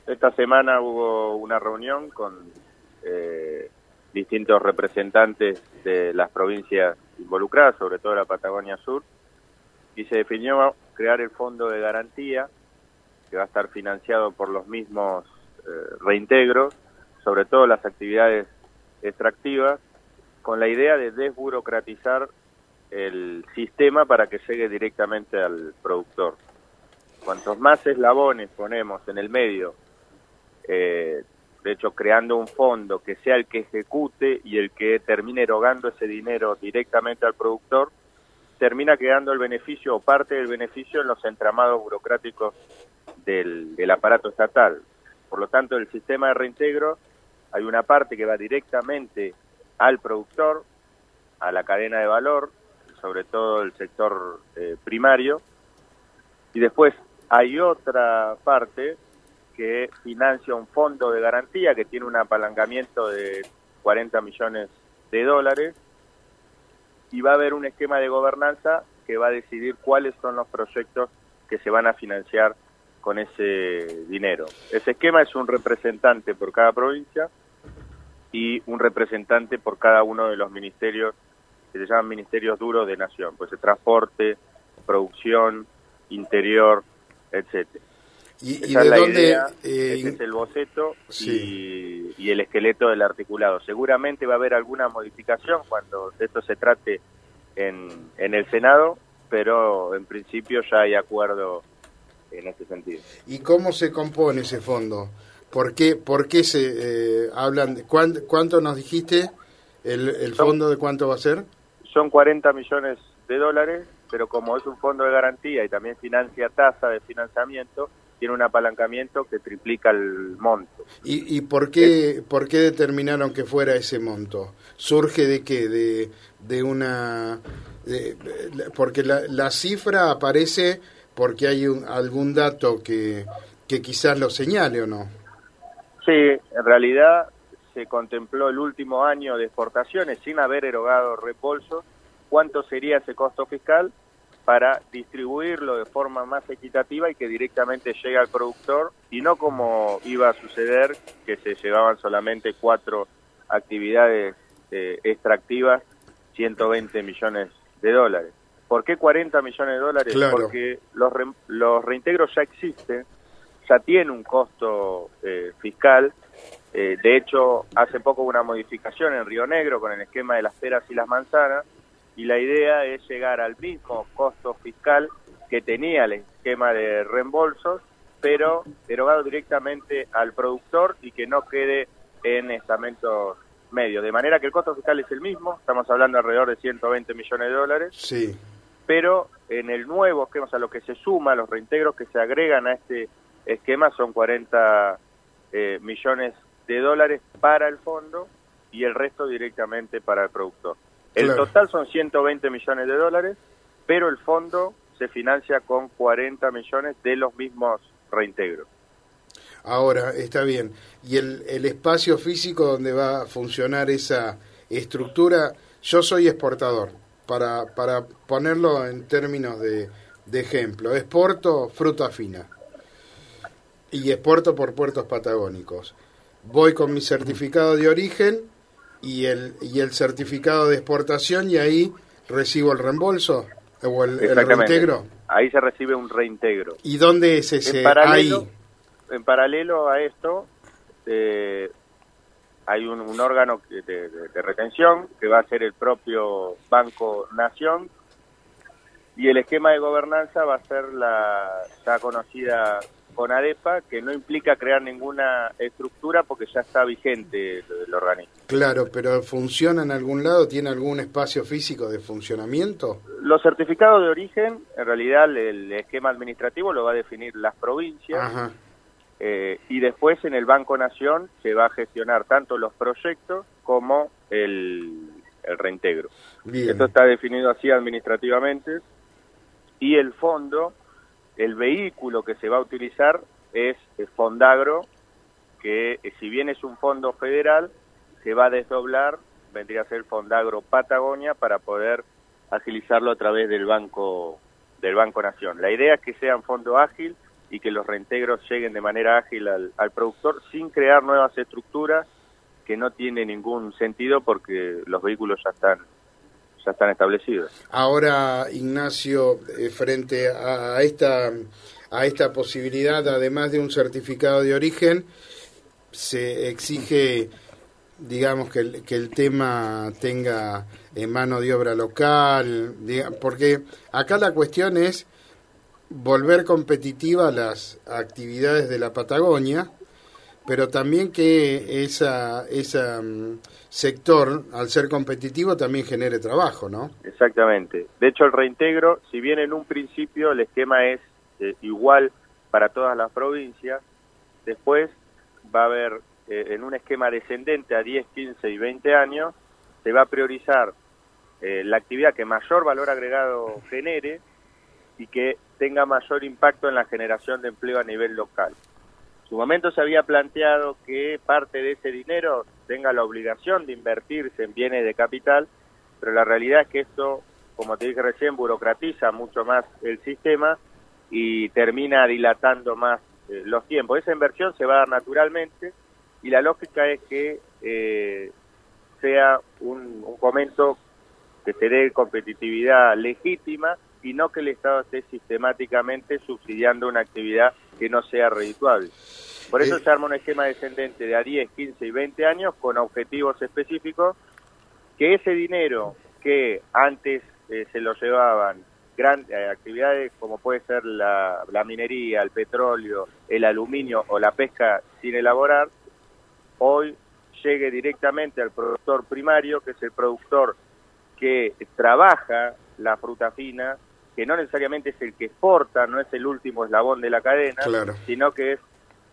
esta semana hubo una reunión con distintos representantes de las provincias involucradas, sobre todo la Patagonia Sur, y se definió crear el fondo de garantía, que va a estar financiado por los mismos reintegros, sobre todo las actividades extractivas, con la idea de desburocratizar el sistema para que llegue directamente al productor. Cuantos más eslabones ponemos en el medio, de hecho creando un fondo que sea el que ejecute y el que termine erogando ese dinero directamente al productor, termina quedando el beneficio o parte del beneficio en los entramados burocráticos del aparato estatal. Por lo tanto, el sistema de reintegro, hay una parte que va directamente al productor, a la cadena de valor, sobre todo el sector primario, y después hay otra parte que financia un fondo de garantía que tiene un apalancamiento de 40 millones de dólares, y va a haber un esquema de gobernanza que va a decidir cuáles son los proyectos que se van a financiar con ese dinero. Ese esquema es un representante por cada provincia y un representante por cada uno de los ministerios que se llaman ministerios duros de nación, pues el transporte, producción, interior, etcétera. ¿Y Esa de es la dónde? idea, ese es el boceto, Sí. y el esqueleto del articulado. Seguramente va a haber alguna modificación cuando de esto se trate en el Senado, pero en principio ya hay acuerdo en ese sentido. ¿Y cómo se compone ese fondo? ¿Por qué se hablan? ¿Cuánto nos dijiste? ¿El fondo de cuánto va a ser? Son 40 millones de dólares, pero como es un fondo de garantía y también financia tasa de financiamiento, tiene un apalancamiento que triplica el monto. ¿Y por qué determinaron que fuera ese monto? ¿Surge de qué? Porque la cifra aparece porque hay algún dato que quizás lo señale, ¿o no? Sí, en realidad se contempló el último año de exportaciones sin haber erogado reembolsos, cuánto sería ese costo fiscal para distribuirlo de forma más equitativa y que directamente llegue al productor, y no como iba a suceder, que se llevaban solamente 4 actividades extractivas, 120 millones de dólares. ¿Por qué 40 millones de dólares? Claro. Porque los reintegros ya existen, ya tiene un costo fiscal. De hecho, hace poco hubo una modificación en Río Negro con el esquema de las peras y las manzanas, y la idea es llegar al mismo costo fiscal que tenía el esquema de reembolsos, pero erogado directamente al productor y que no quede en estamentos medios. De manera que el costo fiscal es el mismo, estamos hablando alrededor de 120 millones de dólares, Sí. pero en el nuevo esquema, o sea, lo que se suma, los reintegros que se agregan a este esquema son 40 millones de dólares para el fondo y el resto directamente para el productor. El Claro. total son 120 millones de dólares, pero el fondo se financia con 40 millones de los mismos reintegros. Ahora, está bien. ¿Y el espacio físico donde va a funcionar esa estructura? Yo soy exportador, para ponerlo en términos de ejemplo. Exporto fruta fina y exporto por puertos patagónicos. Voy con mi certificado de origen y el certificado de exportación, y ahí recibo el reembolso o el reintegro. Ahí se recibe un reintegro. ¿Y dónde es ese? En paralelo a esto, hay un órgano de retención que va a ser el propio Banco Nación, y el esquema de gobernanza va a ser la ya conocida CONADEPA, que no implica crear ninguna estructura porque ya está vigente el organismo. Claro, pero ¿funciona en algún lado? ¿Tiene algún espacio físico de funcionamiento? Los certificados de origen, en realidad el esquema administrativo lo va a definir las provincias. Ajá. Y después en el Banco Nación se va a gestionar tanto los proyectos como el reintegro. Bien. Esto está definido así administrativamente, y el fondo, el vehículo que se va a utilizar es el Fondagro, que si bien es un fondo federal, se va a desdoblar, vendría a ser Fondagro Patagonia, para poder agilizarlo a través del Banco Nación. La idea es que sea un fondo ágil, y que los reintegros lleguen de manera ágil al productor sin crear nuevas estructuras que no tiene ningún sentido porque los vehículos ya están establecidos. Ahora, Ignacio, frente a esta posibilidad, además de un certificado de origen, se exige, digamos, que el tema tenga mano de obra local, porque acá la cuestión es volver competitiva las actividades de la Patagonia, pero también que ese sector, al ser competitivo, también genere trabajo, ¿no? Exactamente. De hecho, el reintegro, si bien en un principio el esquema es igual para todas las provincias, después va a haber, en un esquema descendente a 10, 15 y 20 años, se va a priorizar la actividad que mayor valor agregado genere y que tenga mayor impacto en la generación de empleo a nivel local. En su momento se había planteado que parte de ese dinero tenga la obligación de invertirse en bienes de capital, pero la realidad es que esto, como te dije recién, burocratiza mucho más el sistema y termina dilatando más los tiempos. Esa inversión se va a dar naturalmente y la lógica es que sea un fomento que se dé competitividad legítima y no que el Estado esté sistemáticamente subsidiando una actividad que no sea redituable. Por eso se arma un esquema descendente de a 10, 15 y 20 años con objetivos específicos, que ese dinero que antes se lo llevaban actividades como puede ser la minería, el petróleo, el aluminio o la pesca sin elaborar, hoy llegue directamente al productor primario, que es el productor que trabaja la fruta fina, que no necesariamente es el que exporta, no es el último eslabón de la cadena, claro, sino que es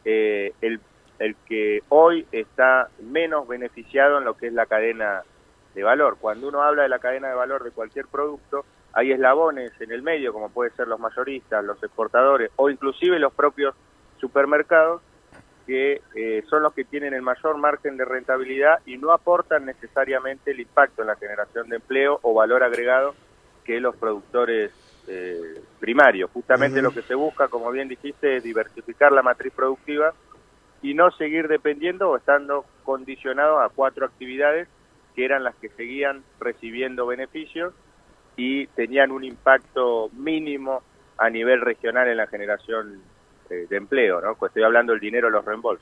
el que hoy está menos beneficiado en lo que es la cadena de valor. Cuando uno habla de la cadena de valor de cualquier producto, hay eslabones en el medio, como pueden ser los mayoristas, los exportadores o inclusive los propios supermercados, que son los que tienen el mayor margen de rentabilidad y no aportan necesariamente el impacto en la generación de empleo o valor agregado que los productores primarios. Justamente lo que se busca, como bien dijiste, es diversificar la matriz productiva y no seguir dependiendo o estando condicionados a 4 actividades que eran las que seguían recibiendo beneficios y tenían un impacto mínimo a nivel regional en la generación de empleo, ¿no? Pues estoy hablando del dinero de los reembolsos.